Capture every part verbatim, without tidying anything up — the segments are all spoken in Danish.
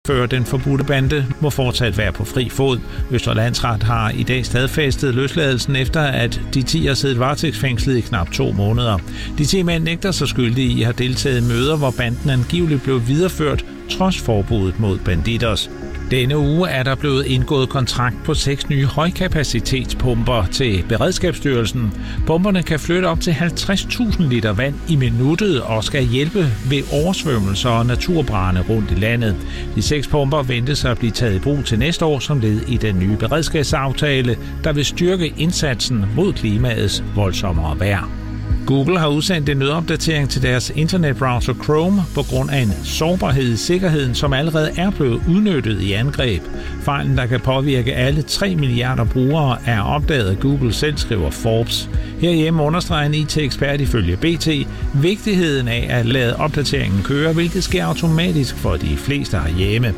før den forbudte bande må fortsat være på fri fod. Østre Landsret har i dag stadfæstet løsladelsen efter, at de ti har siddet varetægtsfængslet i knap to måneder. De ti mænd nægter sig skyldige i at have deltaget i møder, hvor banden angiveligt blev videreført trods forbuddet mod Bandidos. Denne uge er der blevet indgået kontrakt på seks nye højkapacitetspumper til Beredskabsstyrelsen. Pumperne kan flytte op til halvtreds tusind liter vand i minuttet og skal hjælpe ved oversvømmelser og naturbrande rundt i landet. De seks pumper ventes at blive taget i brug til næste år som led i den nye beredskabsaftale, der vil styrke indsatsen mod klimaets voldsommere vejr. Google har udsendt en nødopdatering til deres internetbrowser Chrome på grund af en sårbarhed i sikkerheden, som allerede er blevet udnyttet i angreb. Fejlen, der kan påvirke alle tre milliarder brugere, er opdaget af Google selv, skriver Forbes. Herhjemme understreger en I T-ekspert ifølge B T vigtigheden af at lade opdateringen køre, hvilket sker automatisk for de fleste herhjemme.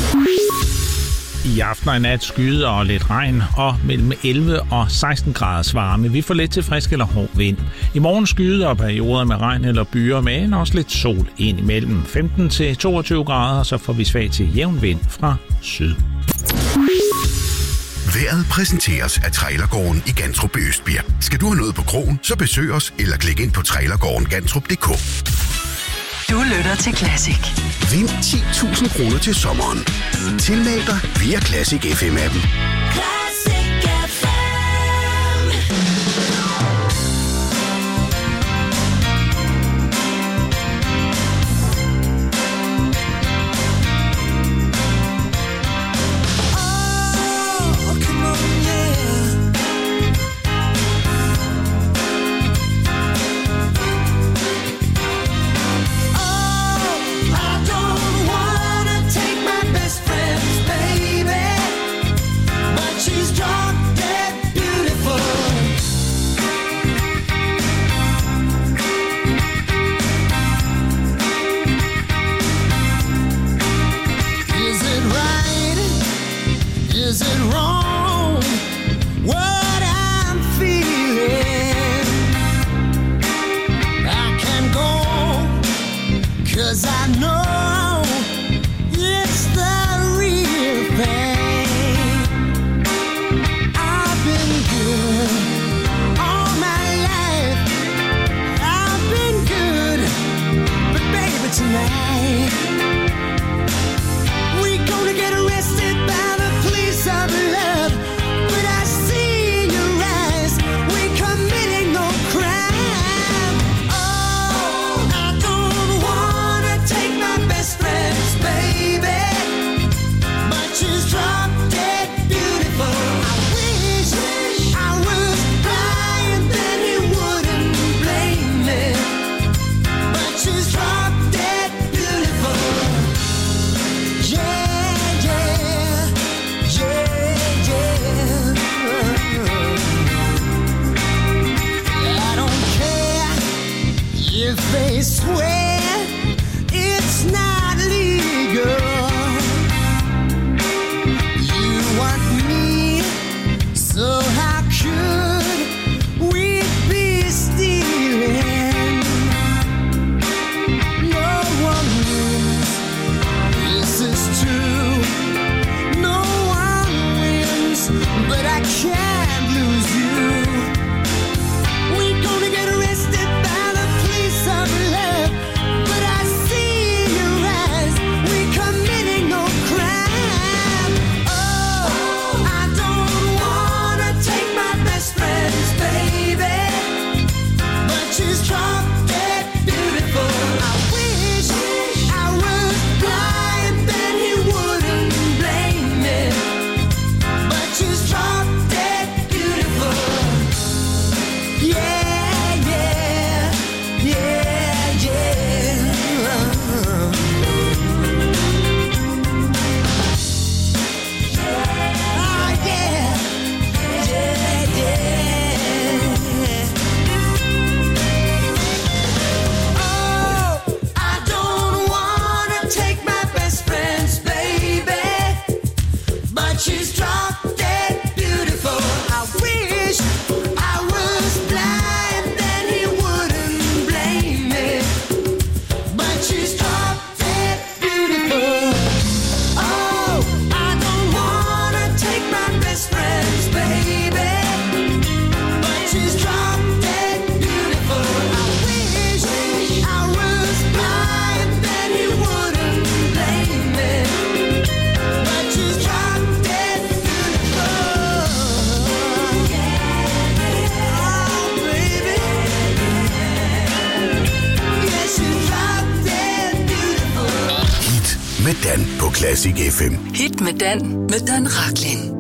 I aften og i nat skyder og lidt regn og mellem elleve og seksten graders varme. Vi får lidt til frisk eller hård vind. I morgen skyder og perioder med regn eller byer, men også lidt sol ind imellem femten til toogtyve grader, så får vi svag til jævn vind fra syd. Vejret præsenteres af Trailergården i Gantrup Østbirk. Skal du have noget på krogen, så besøg os eller klik ind på trailergården gantrup punktum d k. Du lytter til Classic. Vind ti tusind kroner til sommeren. Tilmeld dig via Classic F M-appen. Classic F M. Baby, på Classic F M. Hit med Dan, med Dan Rachlin.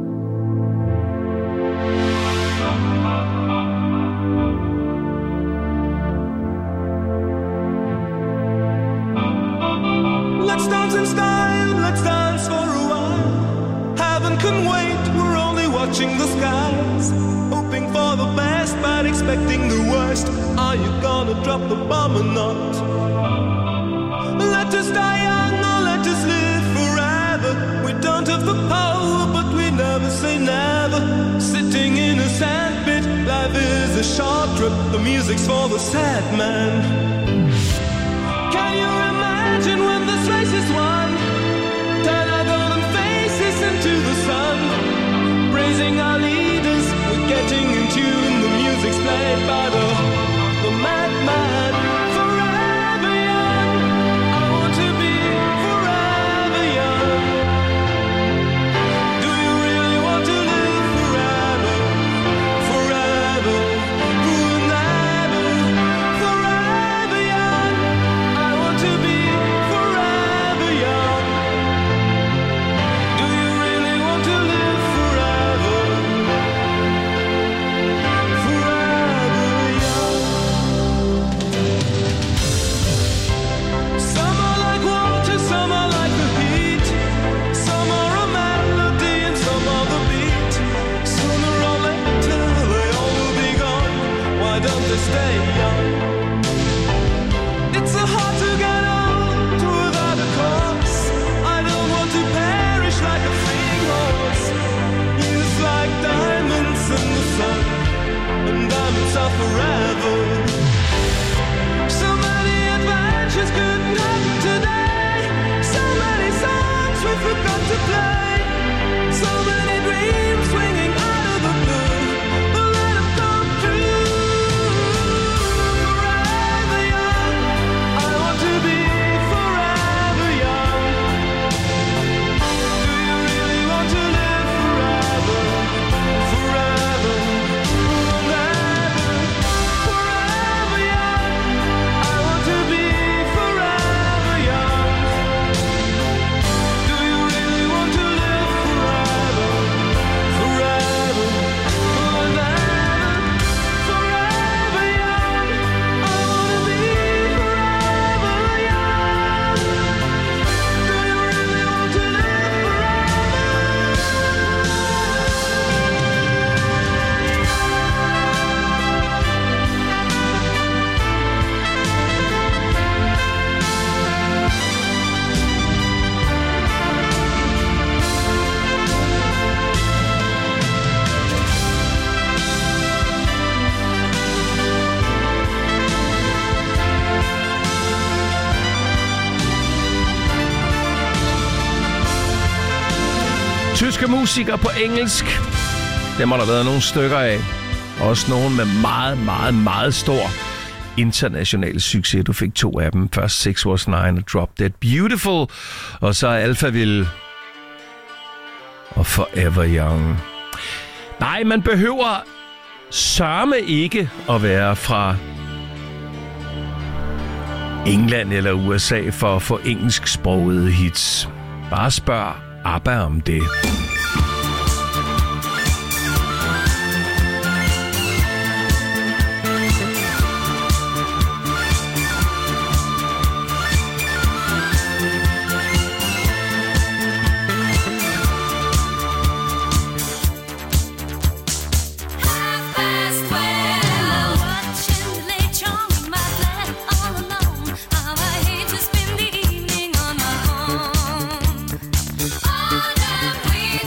Let's dance in style, let's dance for a while. Heaven can wait, we're only watching the skies. Hoping for the best, but expecting the worst. Are you gonna drop the bomb or not? Let us die young or let us live forever. We don't have the power, but we never say never. Sitting in a sandpit, life is a short trip. The music's for the sad man. Can you imagine when this race is won? Turn our golden faces into the sun. Praising our leaders, we're getting in tune. The music's played by the, the madman. Forever young, I want to be forever young. Do you really want to live forever? Forever, forever, forever young. I want to be forever young. Do you really want to live forever? Forever young. Some are like water, some are like the heat. Some are a melody and some are the beat. Sooner or later they all will be gone. Why don't they stay young? It's so hard to get old without a cause. I don't want to perish like a fleeing horse. Youth like diamonds in the sun, and diamonds are forever. So many adventures couldn't happen today. So many songs we forgot to play. So many dreams swinging out of the blue. But let them come true. Forever young, I want to be forever young. Do you really want to live forever? Forever, forever, forever young. I want to be forever young. Do you really want to live forever? Forever, forever, forever young. I want to be forever young. Do you really want to live Tyske musikere på engelsk. Dem har der været nogle stykker af. Også nogle med meget, meget, meget stor international succes. Du fik to af dem. Først Six Was Nine og Drop Dead Beautiful. Og så Alphaville og Forever Young. Nej, man behøver sørme ikke at være fra England eller U S A for at få engelsksprogede hits. Bare spørg ABBA om det. We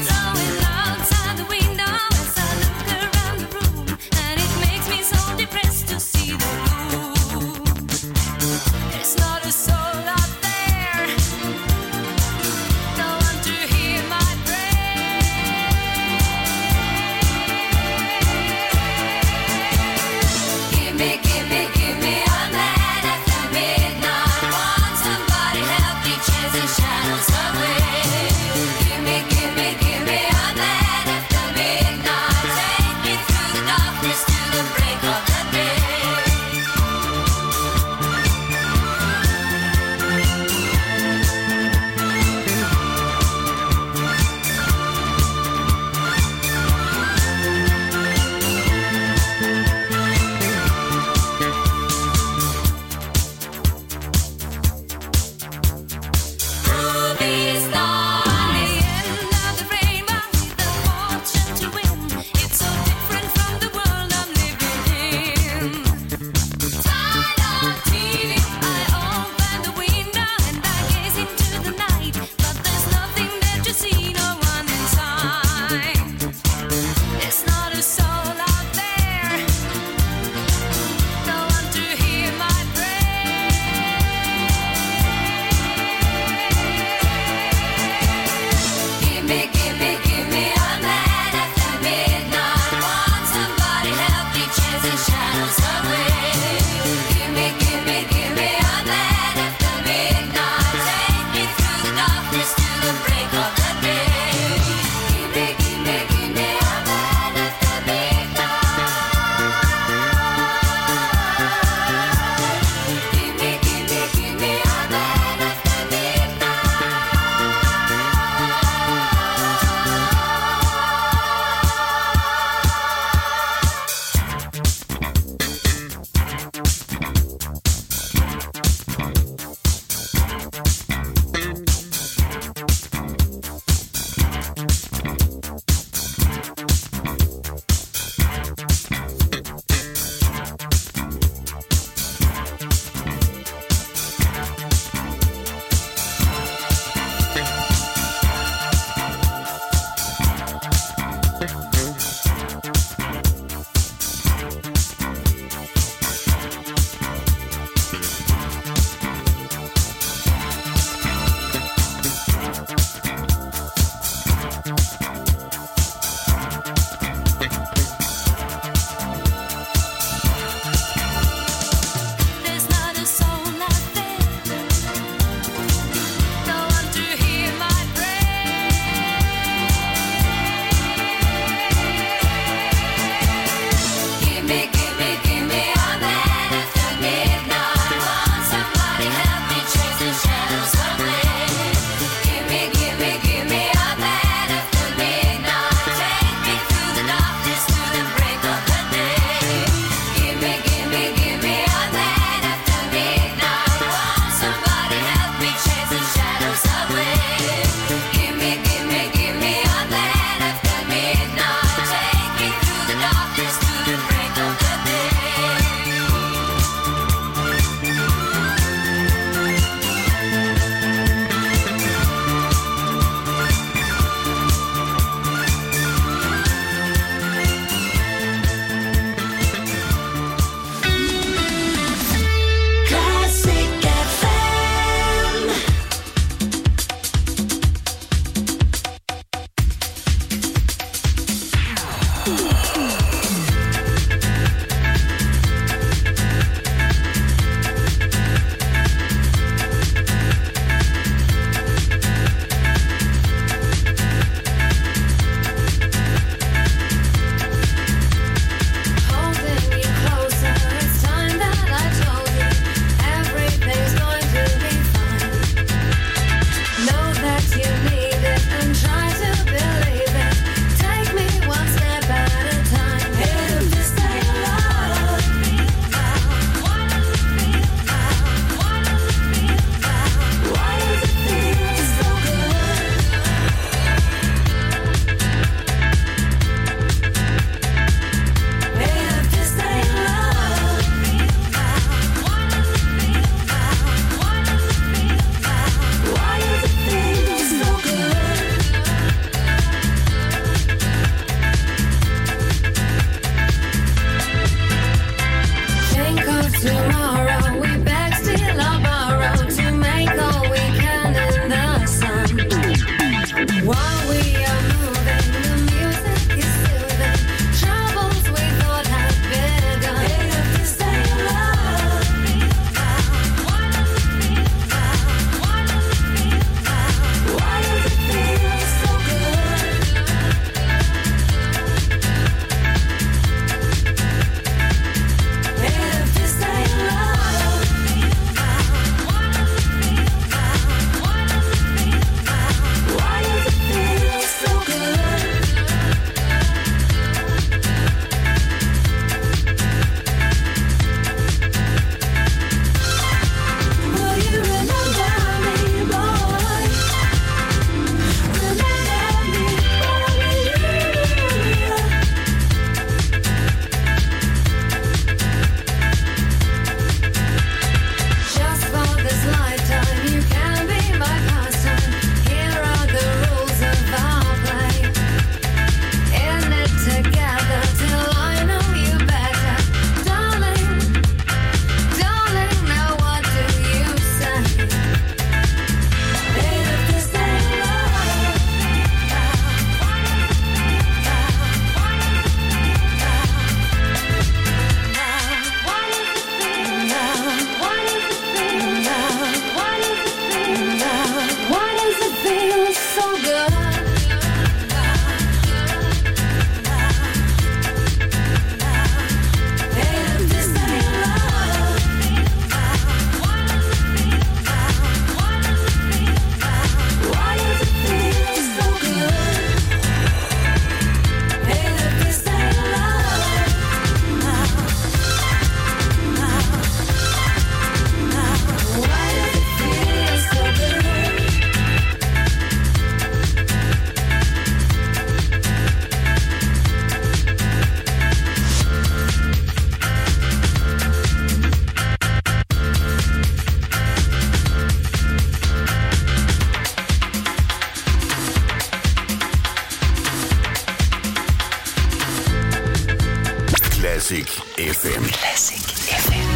Classic F M. Classic F M.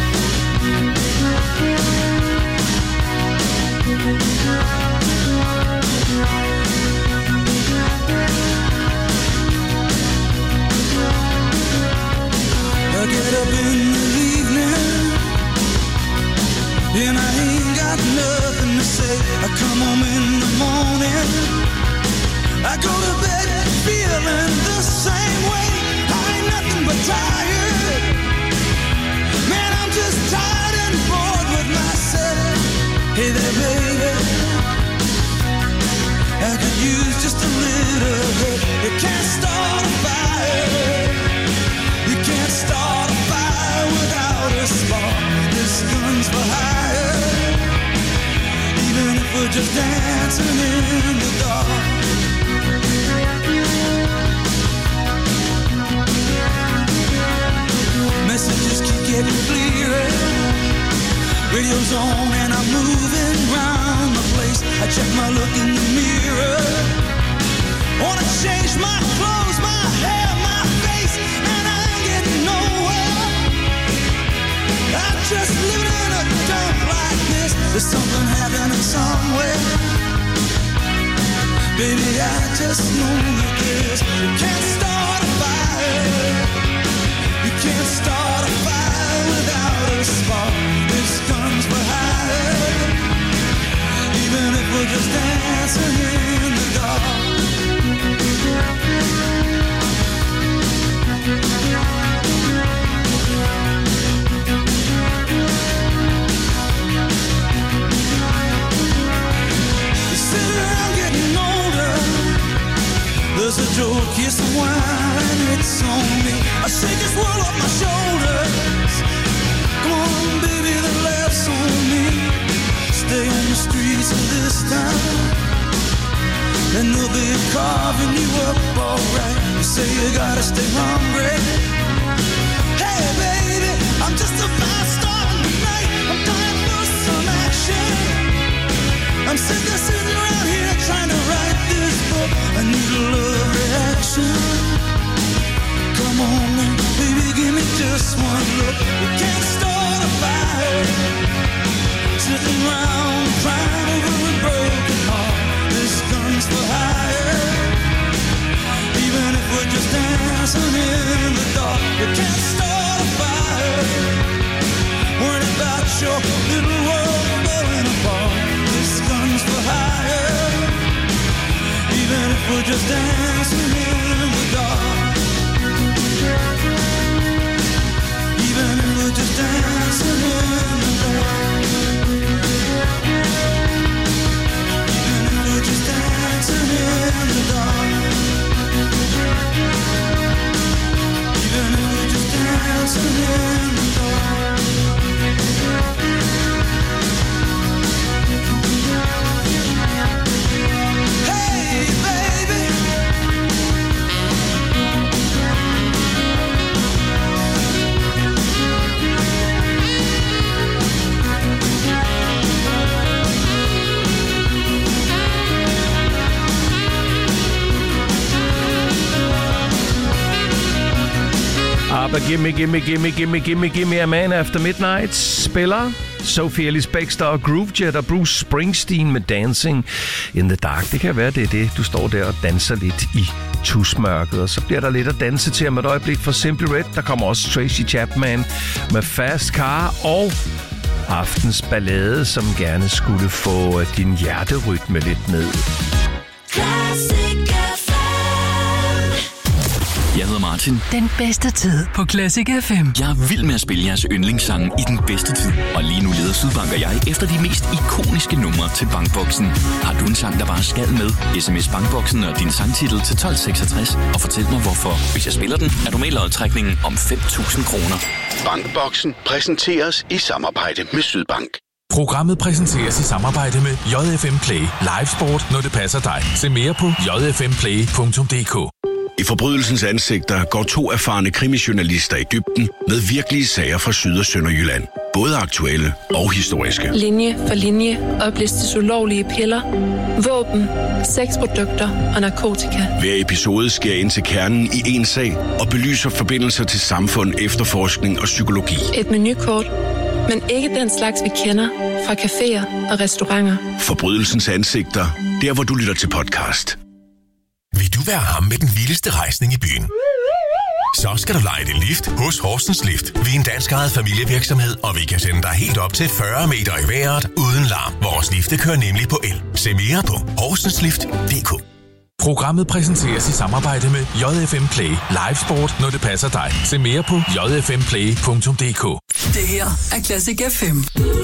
I get up in the evening and I ain't got nothing to say. I come home in the morning, I go to bed feeling the same way. I ain't nothing but tired. Man, I'm just tired and bored with myself. Hey there, baby, I could use just a little bit. You can't start a fire. You can't start a fire without a spark. This gun's for hire. Even if we're just dancing in the dark. Messages keep getting clearer. Radio's on and I'm moving round the place. I check my look in the mirror. Wanna change my clothes, my hair, my face, and I ain't getting nowhere. I'm just living in a dump like this. There's something happening somewhere. Baby, I just know that this. You can't start a fire. You can't start a fire without a spark. This gun's for hire. Even if we're just dancing in the dark. There's a joke, kiss and wine, it's on me. I shake this world off my shoulders. Come on, baby, the laughs on me. Stay on the streets of this town, and they'll be carving you up alright. You say you gotta stay hungry. Hey, baby, I'm just about starting tonight. I'm dying for some action. I'm sick of sitting around here trying to write this book. I need a love reaction. Come on now, baby, give me just one look. We can't start a fire, sitting around crying over a broken heart. This gun's for hire. Even if we're just dancing in the dark, we can't start a fire. Worrying about your little world blowing apart. This gun's for hire. Even if we're just dancing in the dark. Even if we're just dancing in the dark. Even if we're just dancing in the dark. Even if we're just dancing in the dark. Hey, baby. ABBA, gimme, gimme, gimme, gimme, gimme, gimme a man after midnight spiller Sophie Ellis Bextor og Groovejet og Bruce Springsteen med Dancing in the Dark. Det kan være, det er det, du står der og danser lidt i tusmørket, og så bliver der lidt at danse til om et øjeblik for Simply Red. Der kommer også Tracy Chapman med Fast Car og aftens ballade, som gerne skulle få din hjerterytme lidt ned. Jeg hedder Martin. Den bedste tid på Classic F M. Jeg er vild med at spille jeres yndlingssange i den bedste tid. Og lige nu leder Sydbank og jeg efter de mest ikoniske numre til Bankboksen. Har du en sang, der bare skal med? S M S Bankboksen og din sangtitel til tolv seksogtres og fortæl mig hvorfor. Hvis jeg spiller den, er du med i lodtrækningen om fem tusind kroner. Bankboksen præsenteres i samarbejde med Sydbank. Programmet præsenteres i samarbejde med J F M Play. Live sport, når det passer dig. Se mere på j f m play punktum d k. I forbrydelsens ansigter går to erfarne krimijournalister i dybden med virkelige sager fra Syd- og Sønderjylland. Både aktuelle og historiske. Linje for linje oplistes ulovlige piller, våben, sexprodukter og narkotika. Hver episode sker ind til kernen i en sag og belyser forbindelser til samfund, efterforskning og psykologi. Et menukort, men ikke den slags, vi kender fra caféer og restauranter. Forbrydelsens ansigter, der hvor du lytter til podcast. Vil du være ham med den vildeste rejsning i byen? Så skal du leje din lift hos Horsens Lift. Vi er en dansk ejet familievirksomhed, og vi kan sende dig helt op til fyrre meter i vejret uden larm. Vores lifte kører nemlig på el. Se mere på horsenslift punktum d k. Programmet præsenteres i samarbejde med J F M Play. Live sport, når det passer dig. Se mere på j f m play punktum d k. Det her er Classic F M.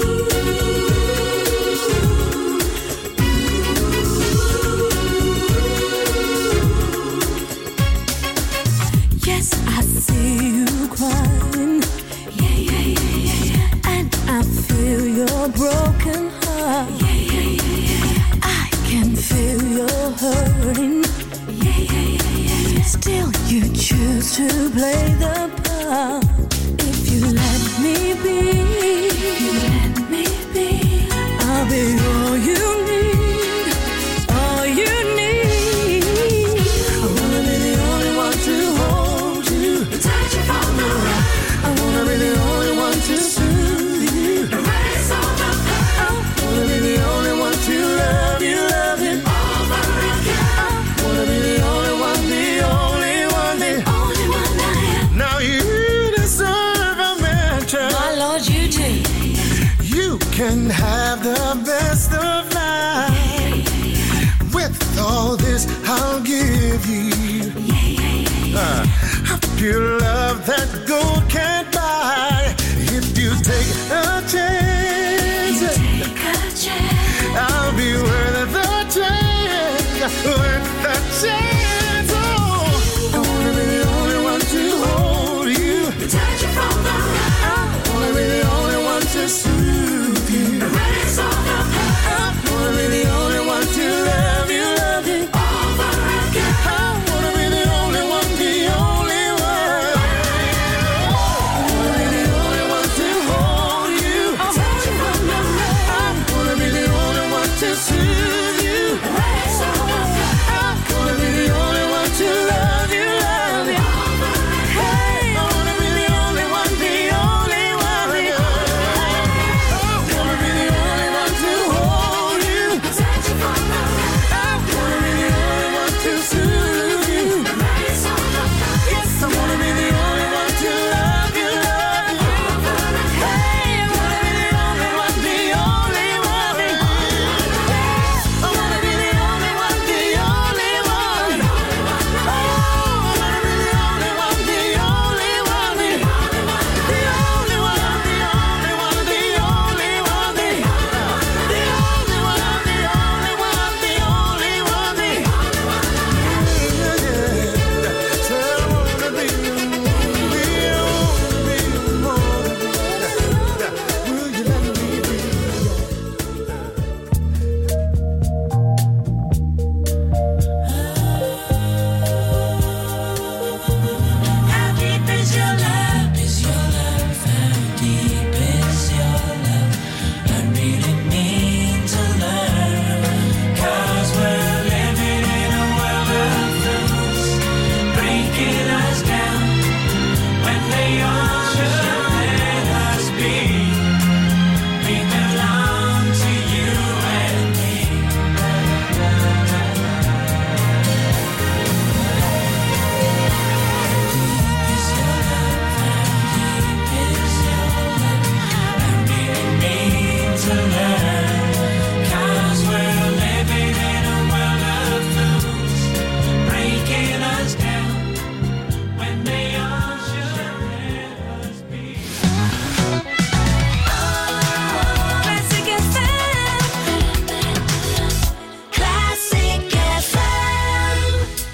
Yes, I see you crying. Yeah, yeah, yeah, yeah, yeah. And I feel your broken heart. Yeah, yeah, yeah, yeah, yeah. I can feel your hurting. Yeah, yeah, yeah, yeah, yeah. Still, you choose to play the part. If you let me be, if you let me be, I'll be all you need, all you need. I wanna be the only one to hold you, touch you from the right. I wanna be the only one to soothe you, erase all the pain. I wanna be the only one to love you, love you over again. I wanna be the only one, the only one, the only one I am. Now you deserve a mansion, my Lord, you do. You can have the best of life. With all this, I'll give you uh, a pure love that gold can't buy. If you take a chance, you take a chance, I'll be worth the chance, worth the chance. Oh, I wanna be the only one to hold you, touch you from the right. I wanna be the only one to soothe you, erase all the pain. I wanna be the only one to love you, love you over again. I wanna be the only one, the only one. I wanna be the only one to hold you, touch you from the right. I wanna be the only one to soothe you, erase all the pain. I wanna be the only one to love you, love you over again. Hey, I wanna be the only one, the only one. I wanna be the only one to hold you, touch you from the right. I wanna be the only one to soothe you, erase all the pain. Yes, I wanna be the only one to love you, love you over again. Hey, I wanna be the only one, the only one. I wanna be the only one, the only one. Oh, I wanna be the only one, the only one. The only one, the only one, the only one, the only one. The only one, the only one, the only one. Yeah, yeah. So I wanna be the only, the only one. Will you let me be? How deep is your love? Is your love? How deep is your love? I really mean to learn. 'Cause we're living in a world of fools, breaking us down when they all should let us be. We belong to you and me. Is your love? How deep is your love? I really mean to learn. 'Cause we're living in a world of fools, breaking us down when they all should let us be. Classic F M. Classic F M.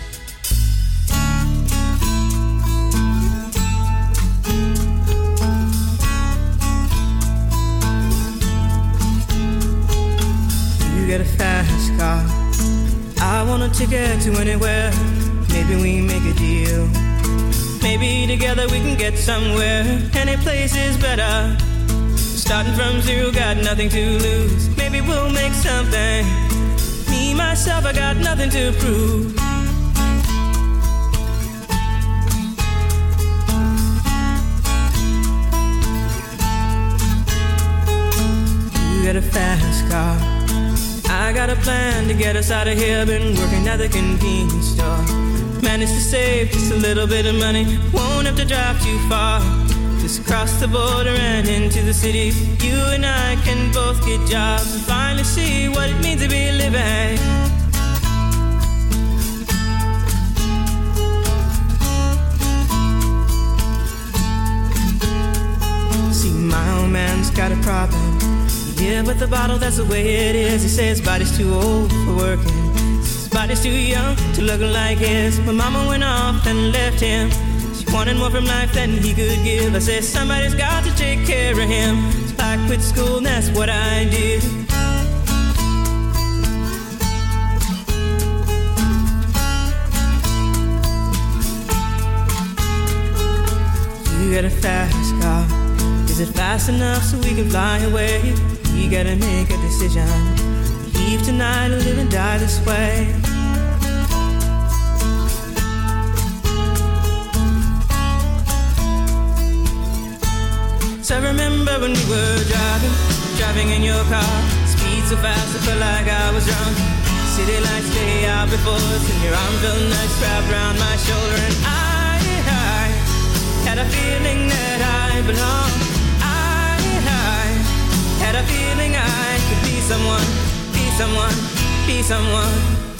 You get a fast car, I want a ticket to anywhere. Maybe we make a deal. Maybe together we can get somewhere. Any place is better. Starting from zero, got nothing to lose. Maybe we'll make something. Me, myself, I got nothing to prove. You got a fast car, I got a plan to get us out of here. Been working at the convenience store. Managed to save just a little bit of money. Won't have to drive too far. Just cross the border and into the city. You and I can both get jobs and finally see what it means to be living. See, my old man's got a problem. Yeah, but the bottle, that's the way it is. He says his body's too old for working. His body's too young to look like his. My mama went off and left him. She wanted more from life than he could give. I said somebody's got to take care of him. So I quit school and that's what I did. You got a fast car. Is it fast enough so we can fly away? We gotta make a decision. Leave tonight or live and die this way. So I remember when we were driving, driving in your car. Speed so fast I felt like I was drunk. City lights lay out before us, and your arm felt nice wrapped around my shoulder. And I, I had a feeling that I belonged. I, I had a feeling I could be someone, be someone, be someone.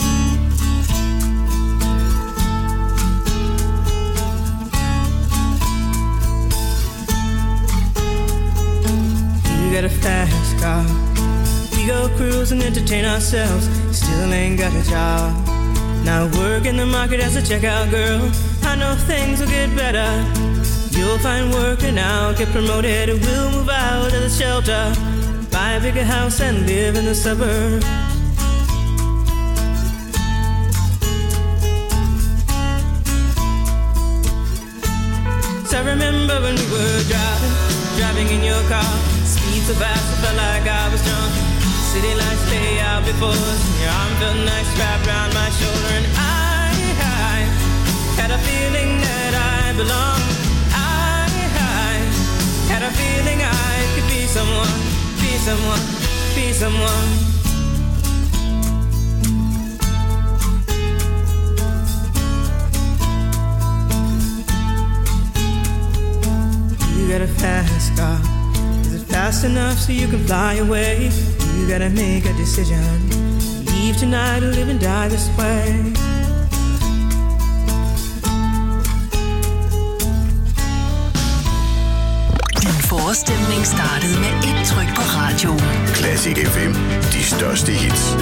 You got a fast car. We go cruise and entertain ourselves. Still ain't got a job. Now work in the market as a checkout girl. I know things will get better. You'll find work and I'll get promoted. We'll move out of the shelter, buy a bigger house and live in the suburbs. So I remember when we were driving, driving in your car. Speed so fast I felt like I was drunk. City lights lay out before us, and your arm felt nice wrapped around my shoulder. And I, I had a feeling that I belonged. I, I had a feeling I could be someone, be someone, be someone. You got a fast car. Is it fast enough so you can fly away? You gotta make a decision. Leave tonight or live and die this way. Din forestemning startede med et tryk på radioen. Classic F M. De største hits.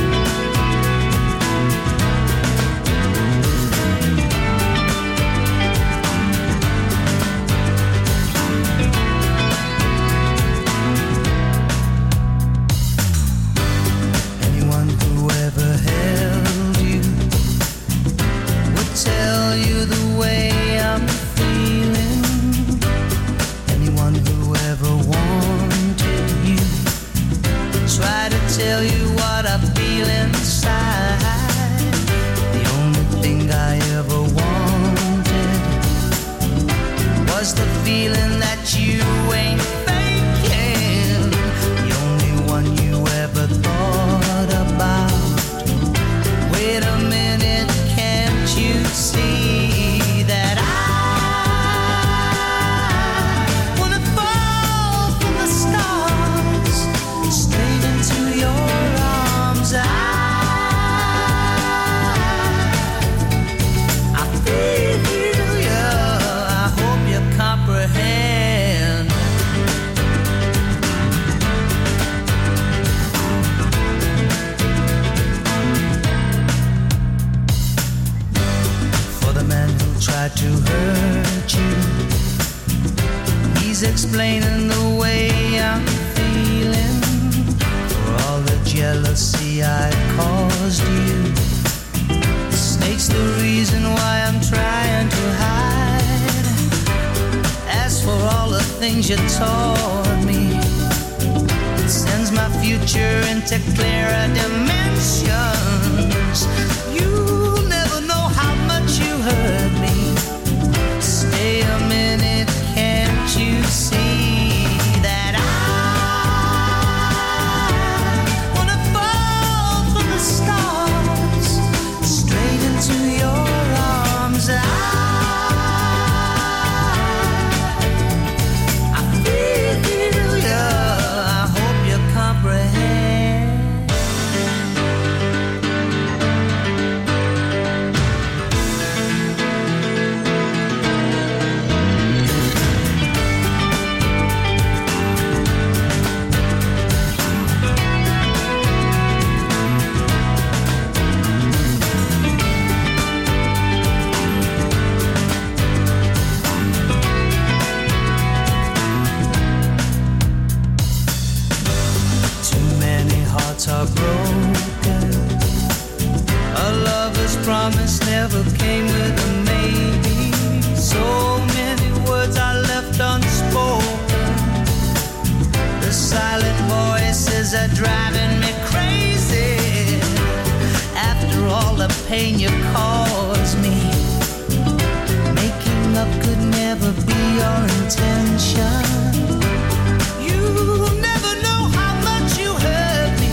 Tell you what I feel inside. The only thing I ever wanted was the feeling that you ain't faking. The only one you ever thought about. Wait a minute, can't you see that I wanna fall from the stars straight into your arms? I, I feel you. I hope you comprehend. For the man who tried to hurt you, he's explaining the way I'm feeling. For all the jealousy I caused you, the snake's the reason why I'm trying to hide. As for all the things you taught me, my future into clearer dimensions. You never know how much you hurt me. Stay a minute, can't you see that I wanna fall from the stars straight into your arms? I are broken. A lover's promise never came with a maybe. So many words are left unspoken. The silent voices are driving me crazy. After all the pain you caused me, making up could never be your intention. You never know how much you hurt me.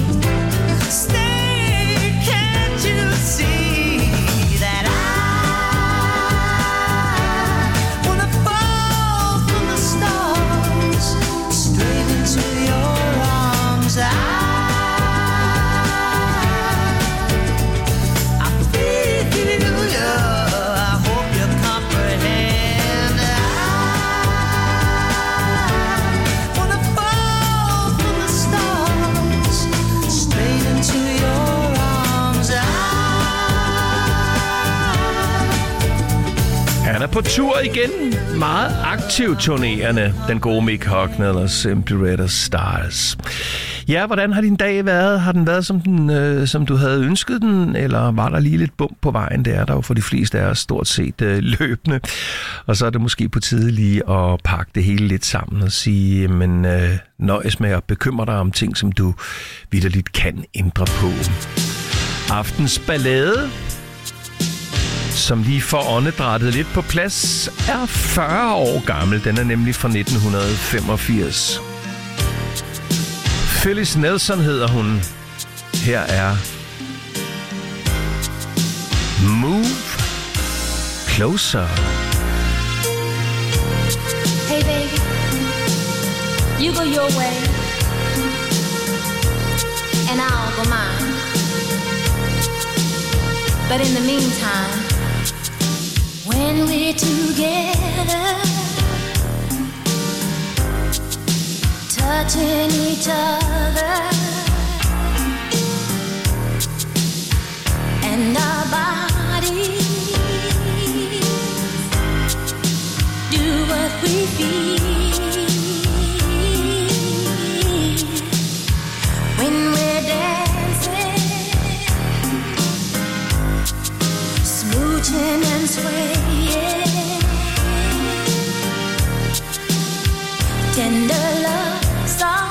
Han er på tur igen. Meget aktiv turnerende, den gode Mick Hucknall og Simply Red og Stars. Ja, hvordan har din dag været? Har den været, som, den, øh, som du havde ønsket den? Eller var der lige lidt bump på vejen? Det er der jo for de fleste af os stort set øh, løbende. Og så er det måske på tide lige at pakke det hele lidt sammen og sige, men øh, nøjes med at bekymre dig om ting, som du vitterligt kan ændre på. Aftens ballade, som lige får åndedrættet lidt på plads, er fyrre år gammel. Den er nemlig fra nitten femogfirs. Phyllis Nelson hedder hun. Her er Move Closer. Hey baby, you go your way and I'll go mine. But in the meantime, when we're together, touching each other, and our bodies do what we feel. When we're dancing, smooching and swaying, tender love song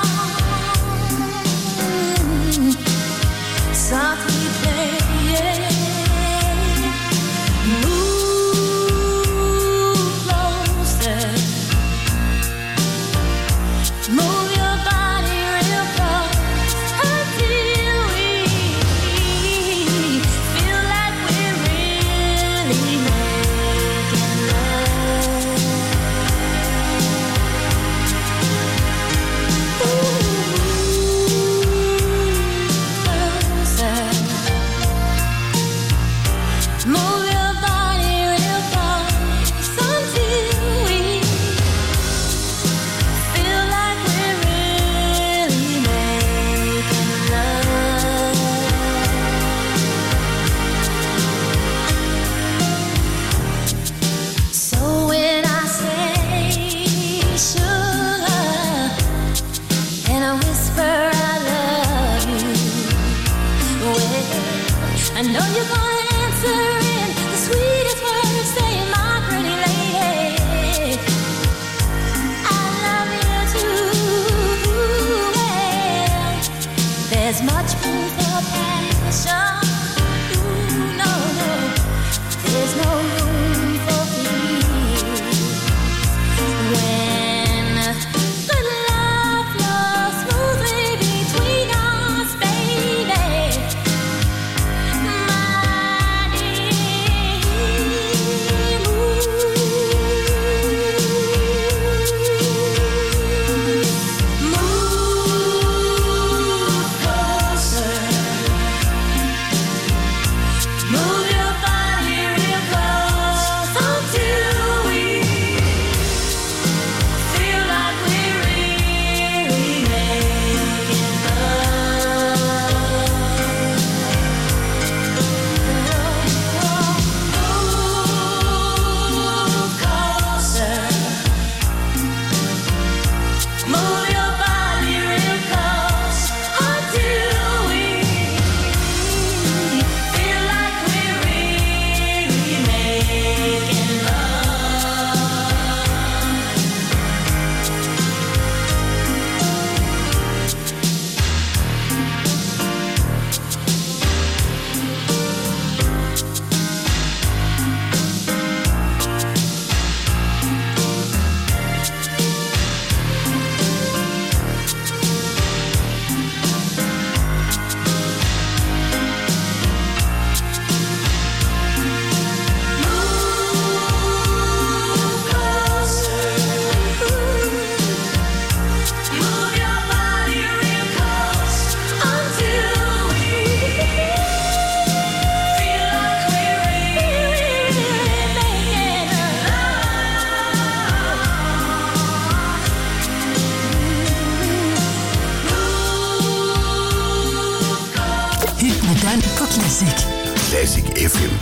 softly playing. Move closer, move your body real close until we feel like we're really making love. F M.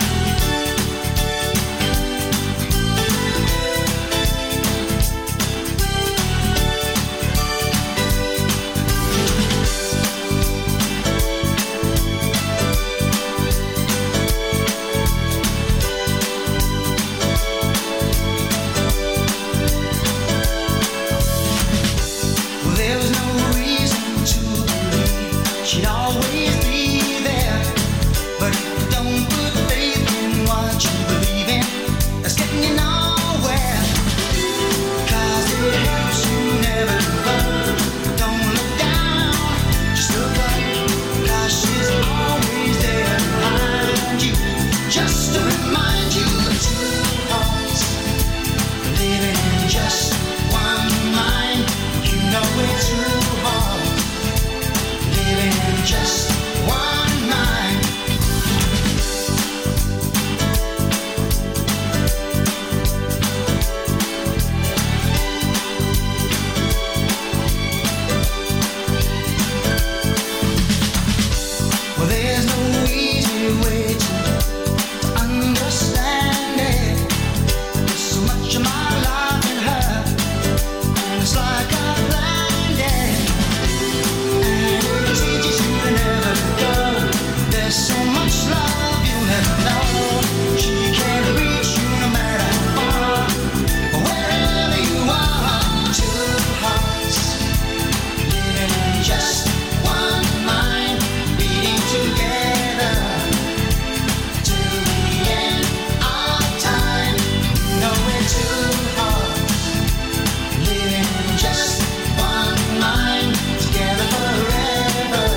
She'd always be there, but if you don't put faith in what you believe in, that's getting you nowhere. Cause it helps you never give up. Don't look down, just look up. Cause she's always there behind you, just to remind you of two hearts living in just one mind. You know it's true heart. Just one mind. Well, there's no easy way to understand it. There's so much of my life in her, and it's like a blind date. There's so much love you'll never know. She can't reach you no matter how far, wherever you are. Two hearts living in just one mind, beating together till the end of time. You know we're two hearts living in just one mind, together forever.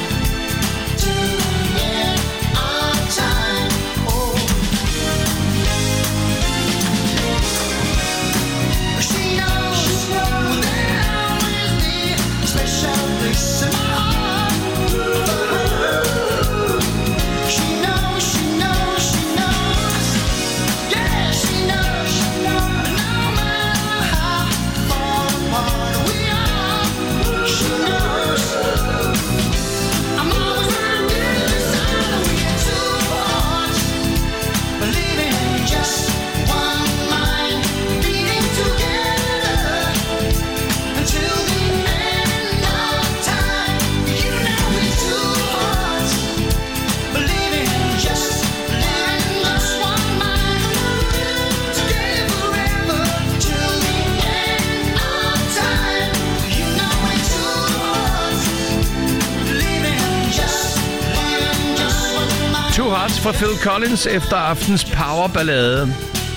Two Hearts fra Phil Collins efter aftens powerballade.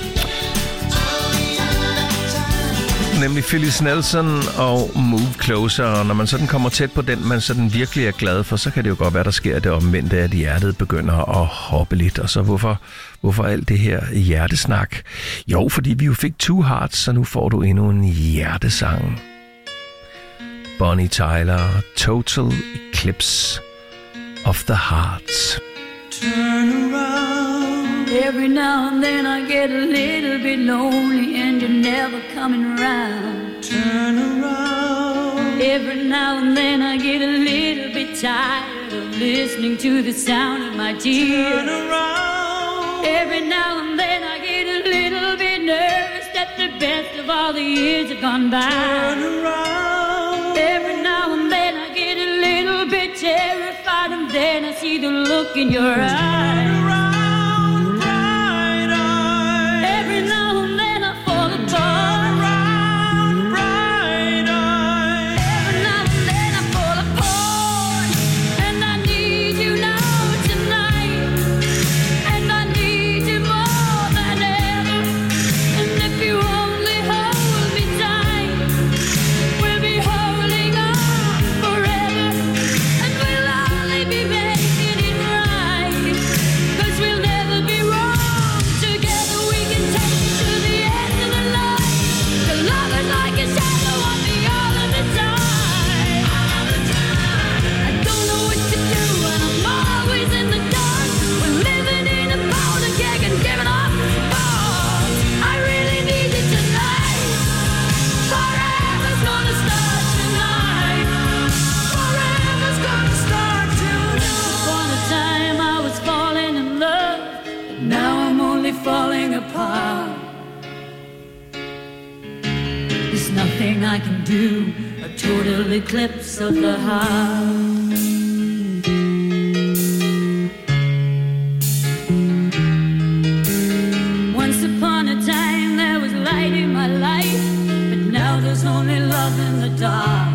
Nemlig Phyllis Nelson og Move Closer. Og når man sådan kommer tæt på den, man sådan virkelig er glad for, så kan det jo godt være, der sker det omvendte, at hjertet begynder at hoppe lidt. Og så hvorfor, hvorfor alt det her hjertesnak? Jo, fordi vi jo fik Two Hearts, så nu får du endnu en hjertesang. Bonnie Tyler, Total Eclipse of the Hearts. Turn around. Every now and then I get a little bit lonely and you're never coming around. Turn around. Every now and then I get a little bit tired of listening to the sound of my tears. Turn around. Every now and then I get a little bit nervous that the best of all the years have gone by. Turn around. Every now and then I get a little bit terrified and then I see the look in your eyes. Turn around, bright eyes. Every now and then I fall apart. Turn around, bright eyes. Every now and then I fall apart. And I need you now tonight. And I need you more than ever. And if you only hold me tight, we'll be holding on forever. And we'll only be making it right. 'Cause we falling apart. There's nothing I can do, a total eclipse of the heart. Once upon a time there was light in my life, but now there's only love in the dark.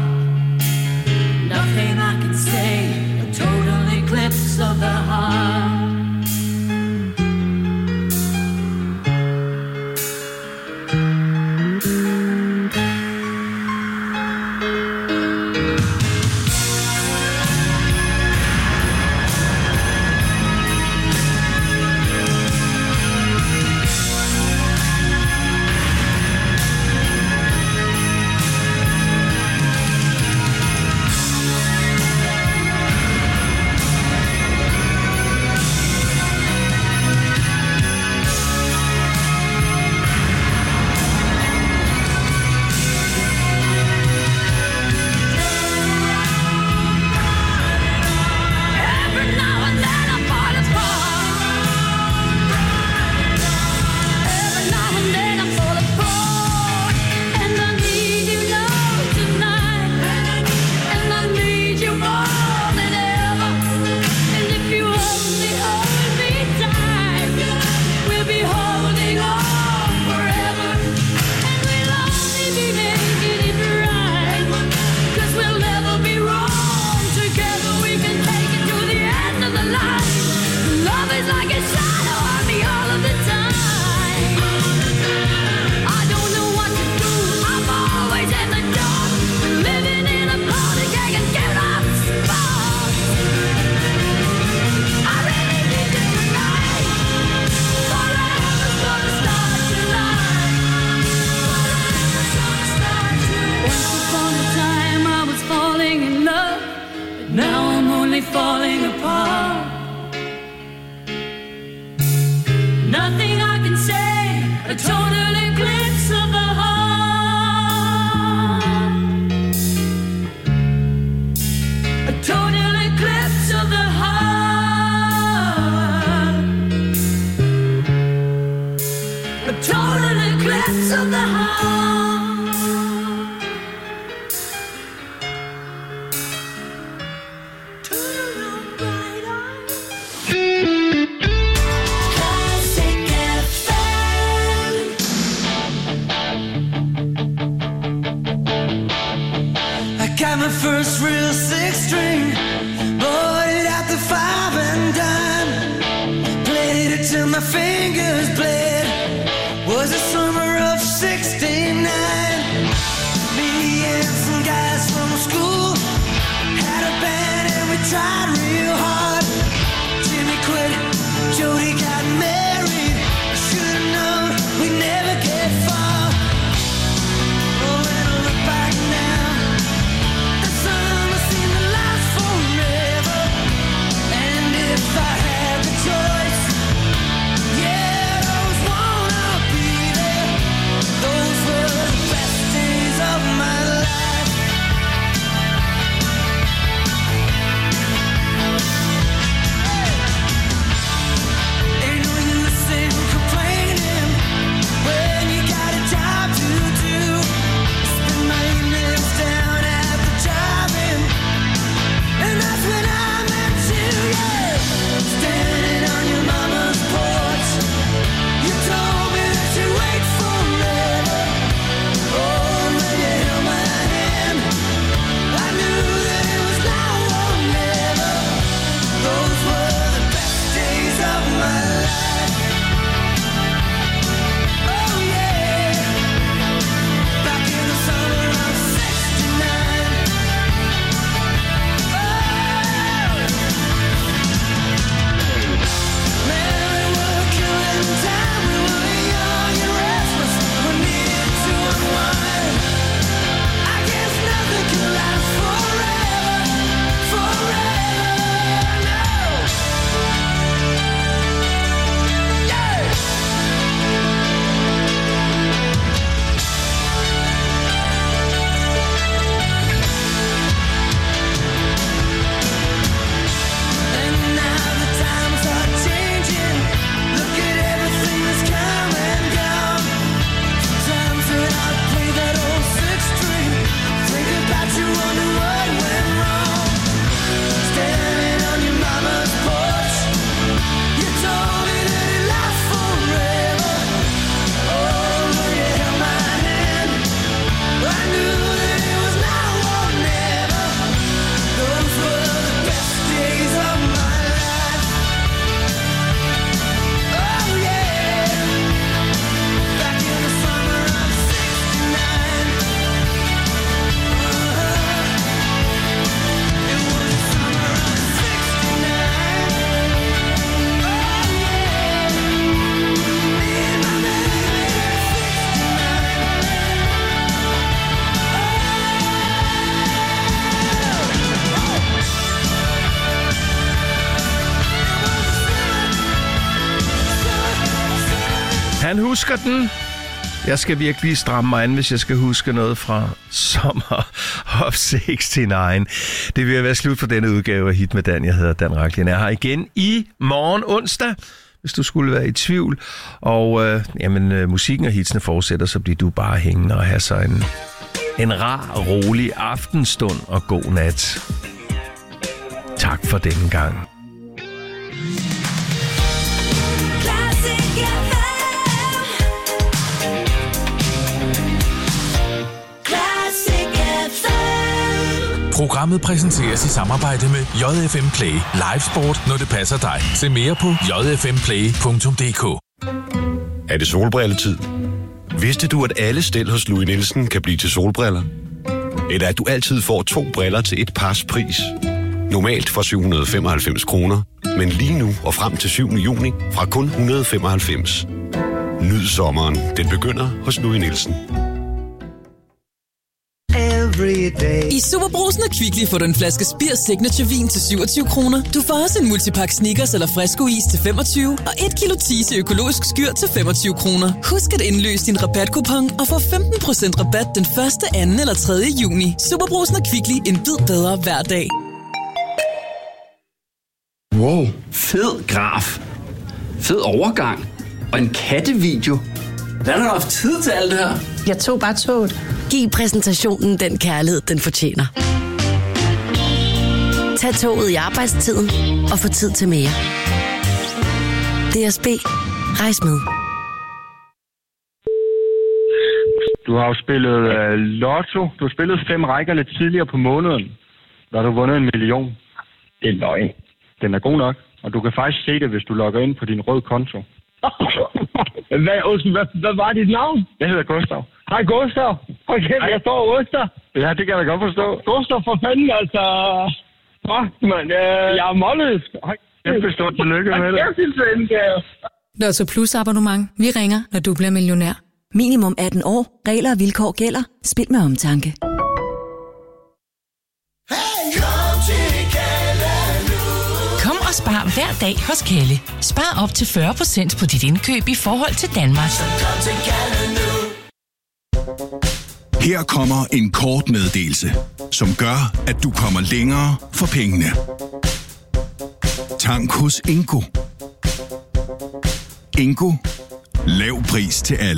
Nothing I can say, a total eclipse of the heart. Well, Han husker den. Jeg skal virkelig stramme mig an, hvis jeg skal huske noget fra Summer of seksogtres. Det vil være slut for denne udgave af Hit med Dan. Jeg hedder Dan Rachlin. Jeg er her igen i morgen onsdag, hvis du skulle være i tvivl. Og øh, jamen, øh, musikken og hitsene fortsætter, så bliver du bare hængende og have så en, en rar, rolig aftenstund og god nat. Tak for denne gang. Programmet præsenteres i samarbejde med J F M Play. Live sport, når det passer dig. Se mere på j f m play punktum d k. Er det solbrilletid? Vidste du, at alle stel hos Louis Nielsen kan blive til solbriller? Eller at du altid får to briller til et pars pris? Normalt for syv hundrede og femoghalvfems kroner, men lige nu og frem til syvende juni fra kun et hundrede og femoghalvfems. Nyd sommeren. Den begynder hos Louis Nielsen. I Superbrugsen og Kvickly får du en flaske Spir Signature Vin til syvogtyve kroner. Du får også en multipakke Snickers eller Fresco-is til femogtyve og et kilo Tise økologisk skyr til femogtyve kroner. Husk at indløse din rabatkupon og få femten procent rabat den første, anden eller tredje juni. Superbrugsen og Kvickly. En bid bedre hver dag. Wow, fed graf. Fed overgang. Og en kattevideo. Hvordan har du haft tid til alt det her? Jeg tog bare toget. Giv præsentationen den kærlighed, den fortjener. Tag toget i arbejdstiden og få tid til mere. D S B. Rejs med. Du har jo spillet uh, lotto. Du har spillet fem rækker lidt tidligere på måneden. Der har du vundet en million. Det er løgn. Den er god nok. Og du kan faktisk se det, hvis du logger ind på din rød konto. Hvad, hvad, hvad var dit navn? Jeg hedder Gustav. Hej Gustav. Okay, jeg står Oster. Ja, det kan jeg da godt forstå. Gustav, for fanden, altså. Fuck, man. Øh, jeg er målløs. Jeg forstår, tillykke med det. Jeg synes, det er Lotto Plus abonnement. Vi ringer, når du bliver millionær. Minimum atten år. Regler og vilkår gælder. Spil med omtanke. Kom og spar hver dag hos Kalle. Spar op til fyrre procent på dit indkøb i forhold til Danmark. Her kommer en kort meddelelse, som gør, at du kommer længere for pengene. Tank hos Ingo. Ingo. Lav pris til alle.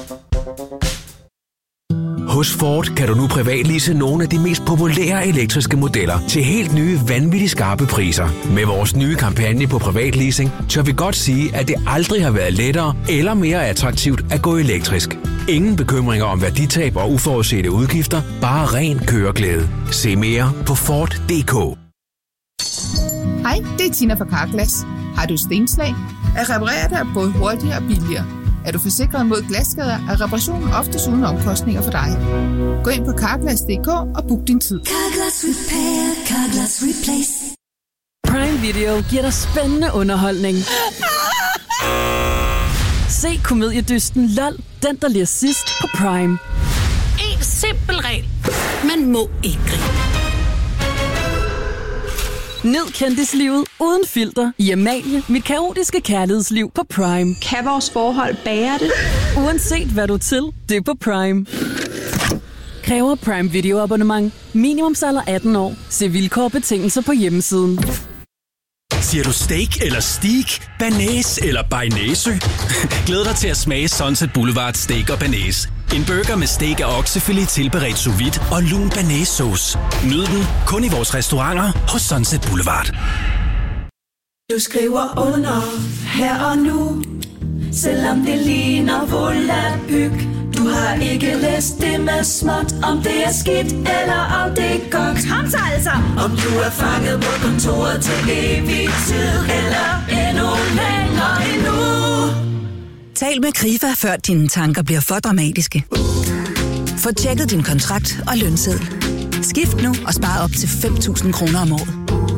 Hos Ford kan du nu privatlease nogle af de mest populære elektriske modeller til helt nye, vanvittigt skarpe priser. Med vores nye kampagne på privatleasing, tør vi godt sige, at det aldrig har været lettere eller mere attraktivt at gå elektrisk. Ingen bekymringer om værditab og uforudsete udgifter, bare ren køreglæde. Se mere på Ford punktum d k. Hej, det er Tina fra Carglass. Har du stenslag? At reparere det er både hurtigere og billigere. Er du forsikret mod glasskader, er reparationen oftest uden omkostninger for dig. Gå ind på carglass punktum d k og book din tid. Carglass Repair, Carglass Replace. Prime Video giver dig spændende underholdning. Se komediedysten L O L, den der ler sidst på Prime. En simpel regel. Man må ikke grine. Nyd kendislivet uden filter i Amalie, mit kaotiske kærlighedsliv på Prime. Kan vores forhold bære det? Uanset hvad du er til, det er på Prime. Kræver Prime Video abonnement. Minimumsalder atten år. Se vilkår og betingelser på hjemmesiden. Siger du steak eller steak, banæs eller bearnaise? Glæd dig til at smage Sunset Boulevard Steak og Banæs. En burger med steak og oksefilet tilberedt sous vide og lun banæssauce. Nyd den kun i vores restauranter hos Sunset Boulevard. Du skriver under her og nu, selvom det ligner volapyk. Du har ikke læst det med småt, om det er skidt eller om det er godt. Kom så altså! Om du er fanget på kontoret til evig tid, eller endnu længere endnu. Tal med Krifa, før dine tanker bliver for dramatiske. Få tjekket din kontrakt og lønseddel. Skift nu og spar op til fem tusind kroner om året.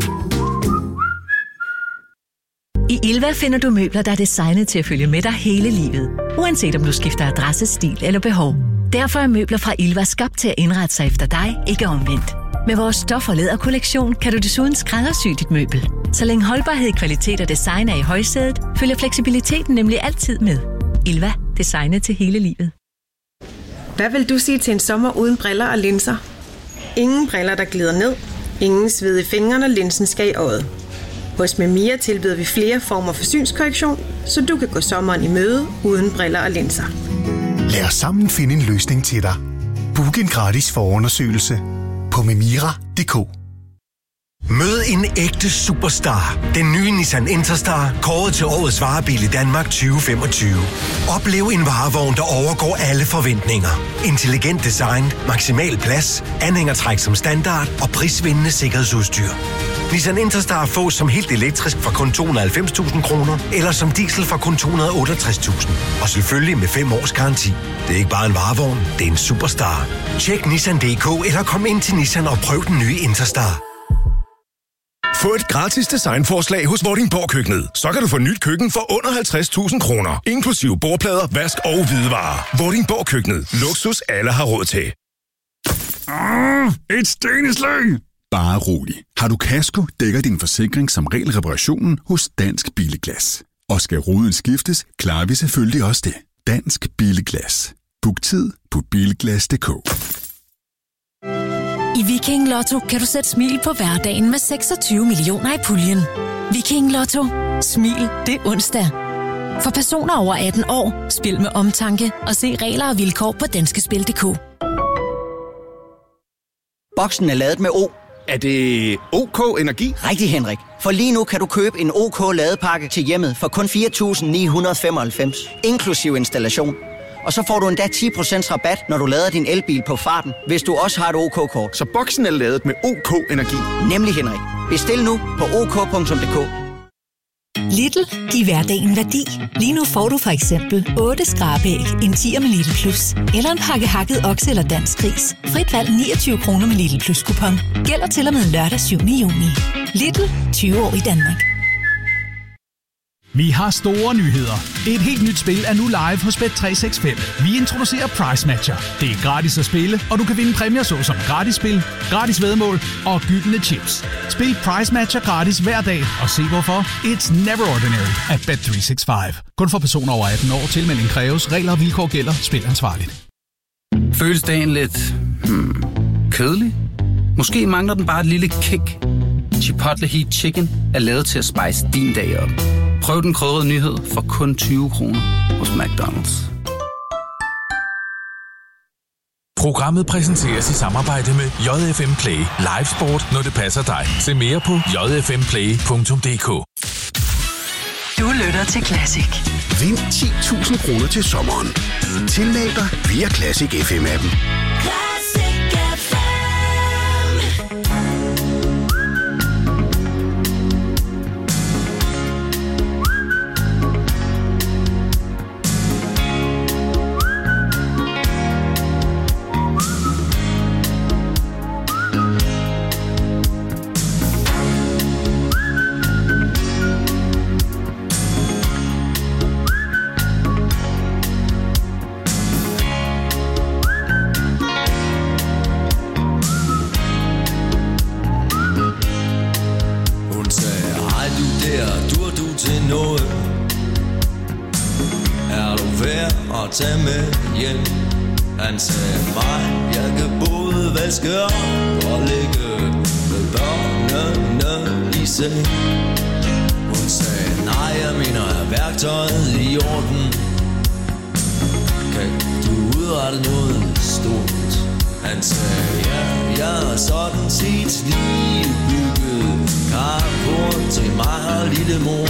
I Ilva finder du møbler, der er designet til at følge med dig hele livet. Uanset om du skifter adresse, stil eller behov. Derfor er møbler fra Ilva skabt til at indrette sig efter dig, ikke omvendt. Med vores stof- og læderkollektion kan du desuden skræddersy dit møbel. Så længe holdbarhed, kvalitet og design er i højsædet, følger fleksibiliteten nemlig altid med. Ilva, designet til hele livet. Hvad vil du sige til en sommer uden briller og linser? Ingen briller, der glider ned. Ingen sved i fingrene, når linsen skal i øjet. Hos Memia tilbyder vi flere former for synskorrektion, så du kan gå sommeren i møde uden briller og linser. Lad os sammen finde en løsning til dig. Book en gratis forundersøgelse på memira punktum d k. Mød en ægte superstar. Den nye Nissan Interstar, kåret til årets varebil i Danmark tyve femogtyve. Oplev en varevogn, der overgår alle forventninger. Intelligent design, maksimal plads, anhængertræk som standard og prisvindende sikkerhedsudstyr. Nissan Interstar fås som helt elektrisk fra kun to hundrede og halvfems tusind kroner, eller som diesel fra kun to hundrede og otteogtres tusind. Og selvfølgelig med fem års garanti. Det er ikke bare en varevogn, det er en superstar. Tjek Nissan punktum d k eller kom ind til Nissan og prøv den nye Interstar. Få et gratis designforslag hos Vordingborg Køkkenet. Så kan du få nyt køkken for under halvtreds tusind kroner. Inklusive bordplader, vask og hvidevarer. Vordingborg Køkkenet. Luksus alle har råd til. Et sten i slæng! Bare rolig. Har du kasko, dækker din forsikring som regel reparationen hos Dansk Billeglas. Og skal ruden skiftes, klarer vi selvfølgelig også det. Dansk Billeglas. Book tid på bilglas punktum d k. I Viking Lotto kan du sætte smil på hverdagen med seksogtyve millioner i puljen. Viking Lotto. Smil det onsdag. For personer over atten år, spil med omtanke og se regler og vilkår på danskespil punktum d k. Boksen er ladet med O. Er det OK Energi? Rigtig, Henrik. For lige nu kan du købe en OK ladepakke til hjemmet for kun fire tusind ni hundrede og femoghalvfems, inklusiv installation. Og så får du endda ti procent rabat, når du lader din elbil på farten, hvis du også har et OK-kort. Så boksen er ladet med OK Energi? Nemlig, Henrik. Bestil nu på ok punktum d k. Lidl, giv hverdagen værdi. Lige nu får du for eksempel otte skrabæg, en tier med Lidl Plus, eller en pakke hakket okse eller dansk gris. Frit valg niogtyve kroner med Lidl Plus kupon. Gælder til og med lørdag syvende juni. Lidl, tyve år i Danmark. Vi har store nyheder. Et helt nyt spil er nu live hos Bet tre seks fem. Vi introducerer Price Matcher. Det er gratis at spille, og du kan vinde præmier såsom gratis spil, gratis væddemål og gyldne chips. Spil Price Matcher gratis hver dag, og se hvorfor. It's never ordinary at Bet tre seks fem. Kun for personer over atten år. Tilmelding kræves. Regler og vilkår gælder. Spil ansvarligt. Føles dagen lidt hmm, kedelig? Måske mangler den bare et lille kick. Chipotle Heat Chicken er lavet til at spice din dag op. Prøv den krydrede nyhed for kun tyve kroner hos McDonald's. Programmet præsenteres i samarbejde med J F M Play. Live sport, når det passer dig. Se mere på j f m play punktum d k. Du lytter til Classic. Vind ti tusind kroner til sommeren. Tilmeld dig via Classic F M-appen. Tag med hjem. Han sagde mig, jeg kan både vaske op og lægge med børnene i seng. Hun sagde, nej, jeg mener, er værktøjet i orden? Kan du udrette noget stort? Han sagde, ja, jeg er sådan set lige bygget carport til mig og lille mor.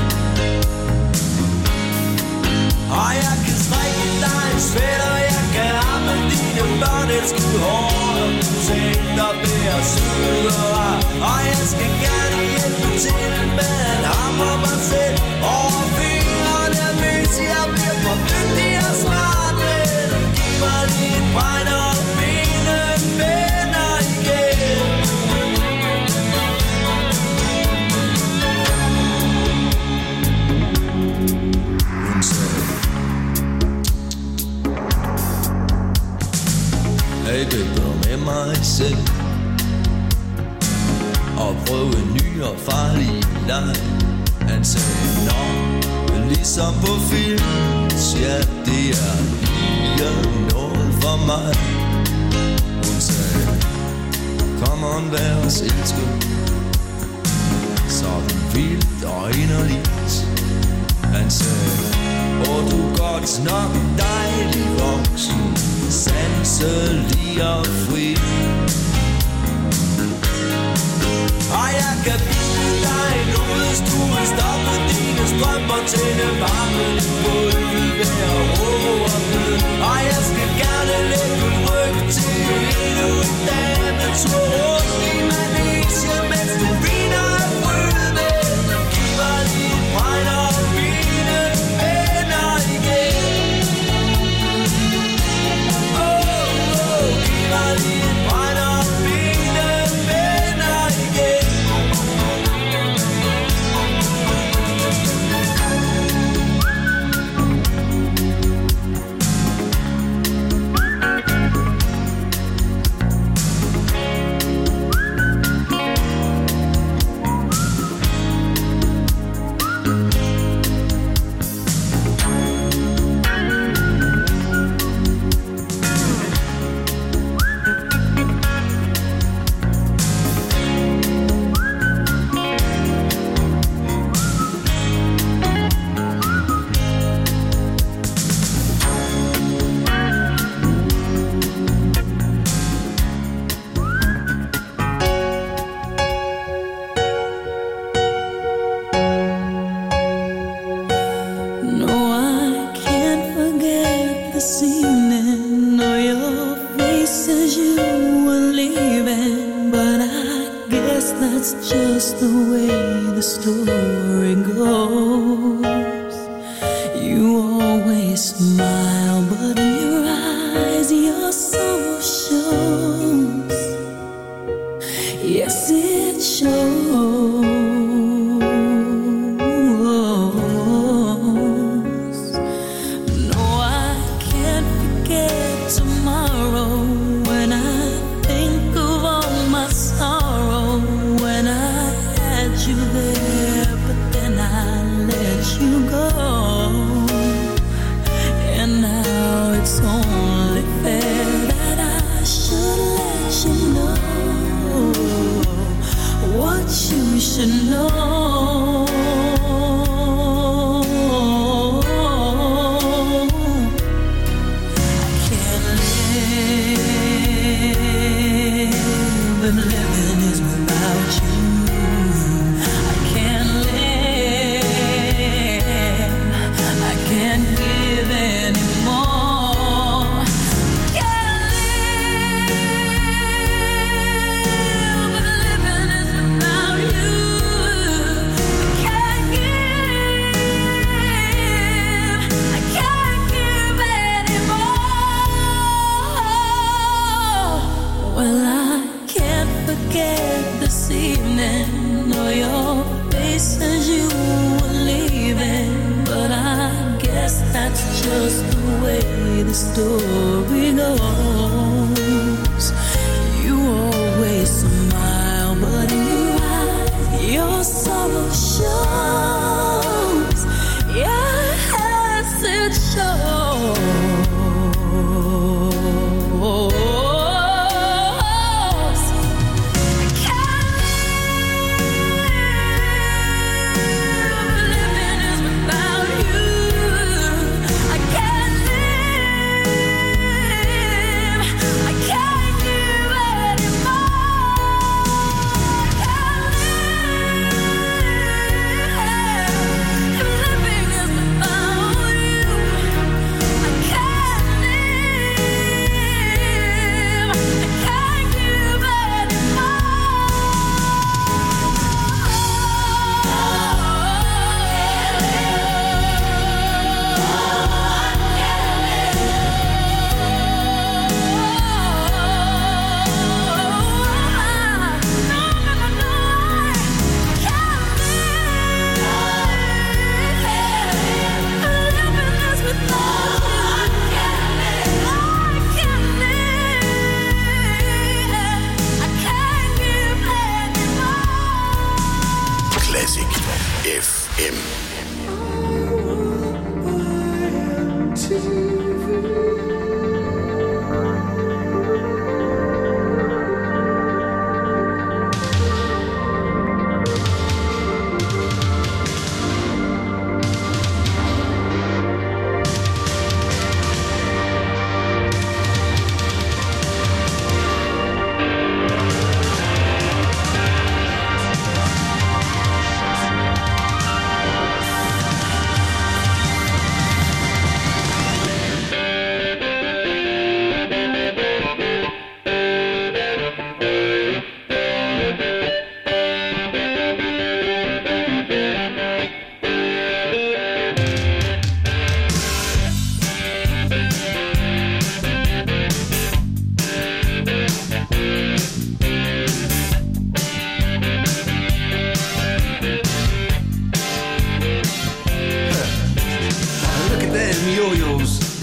Og jeg kan strikke dig en sweater, jeg kan ramme dine børn et skud hår. Du tænker ved at syde og jeg skal gerne hjælpe til med en hammer mig selv. Over fingrene, hvis jeg bliver for myndig og smart. Men giv mig lige et brænd og mine venner igen. Hun sagde, hey, bøber med mig selv og prøv en ny og farlig leg. Han sagde, nå, ligesom på film, Beach, ja, det er lige noget for mig. Hun sagde, kom on, vær os elsker. Sådan vildt og inderligt. Han sagde, åh, du er godt nok dejlig voksen, sanselig og fri. Og jeg kan byde dig nu, hvis du vil stoppe dine strømper, tænde varmen på ølvær og ro og blød. Og jeg skal gerne lægge en ryg til endnu en dametur rundt i Malaysia, mens du viner af frødemænd. Giv mig lige et brænder og mine venner igen. Åh, oh, oh, giv mig lige et brænder og mine venner igen.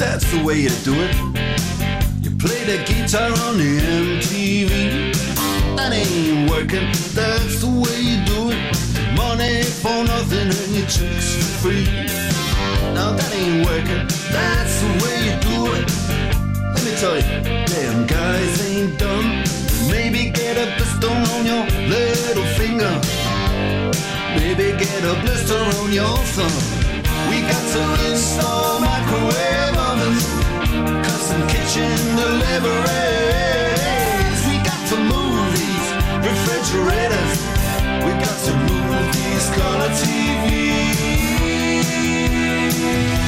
that's the way you do it. You play the guitar on the M T V. That ain't working, that's the way you do it. Money for nothing and your chicks for free. Now that ain't working, that's the way you do it. Let me tell you, damn guys ain't dumb. Maybe get a blister on your little finger. Maybe get a blister on your thumb. We got to install microwave ovens, custom kitchen deliveries. We got to move these refrigerators. We got to move these color T Vs.